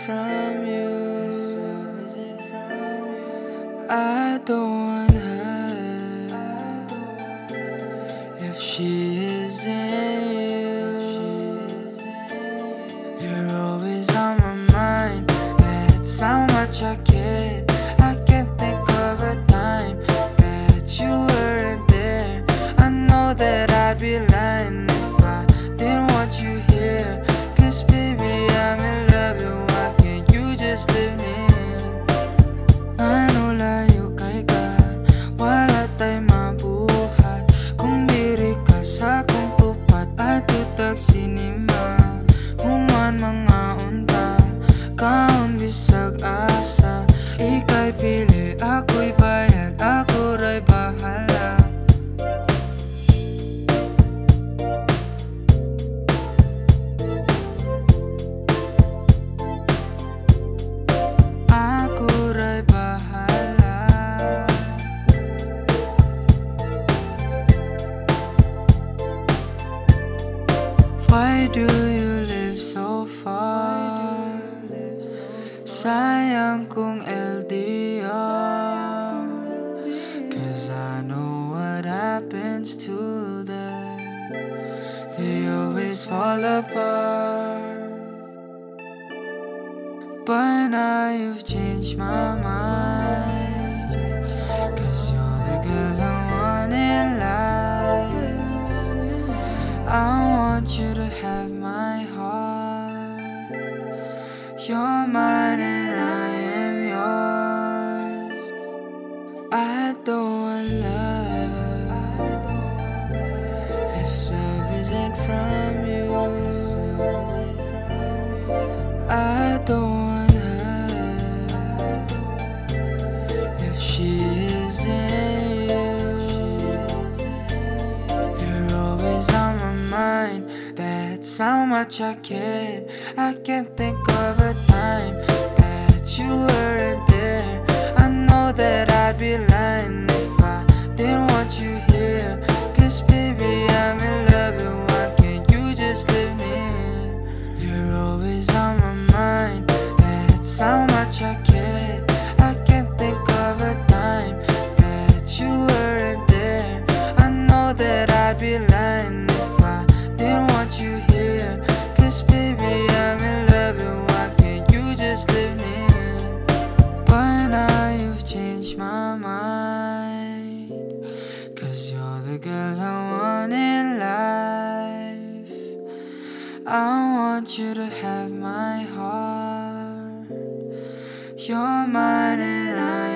from you. I don't want her if she isn't you. You're always on my mind. That's how much I care. I can't think of a time that you weren't there. I know that I'd be lying if I didn't want you here. 'Cause baby, I'm in love, and why can't you just leave me? Ano layo kay ka, wala tayo mabuhat kung diri ka sa akong tupat at tutag sinima. Human mga unta, kaon bisag asa. Ika'y pili, ako'y bayad, ako ra'y bahala. Ako ra'y bahala. Why do you live so far? Sayang kung LDR. 'Cause I know what happens to them. They always fall apart. But now you've changed my mind. 'Cause you're the girl I want in life. I want you to have my heart. You're mine and I am yours. I don't want love if love isn't from you. I don't want her if she isn't you. You're always on my mind. That's how much I care. I can't think of a time that you weren't there. I know that I'd be lying if I didn't want you here. 'Cause baby, I'm in love, and why can't you just leave me? You're always on my mind. That's how much I care. I can't think of a time that you weren't there. I know that I'd be lying if I didn't want you here. 'Cause baby, I'm in love, and why can't you just leave me? But now you've changed my mind. 'Cause you're the girl I want in life. I want you to have my heart. You're mine and I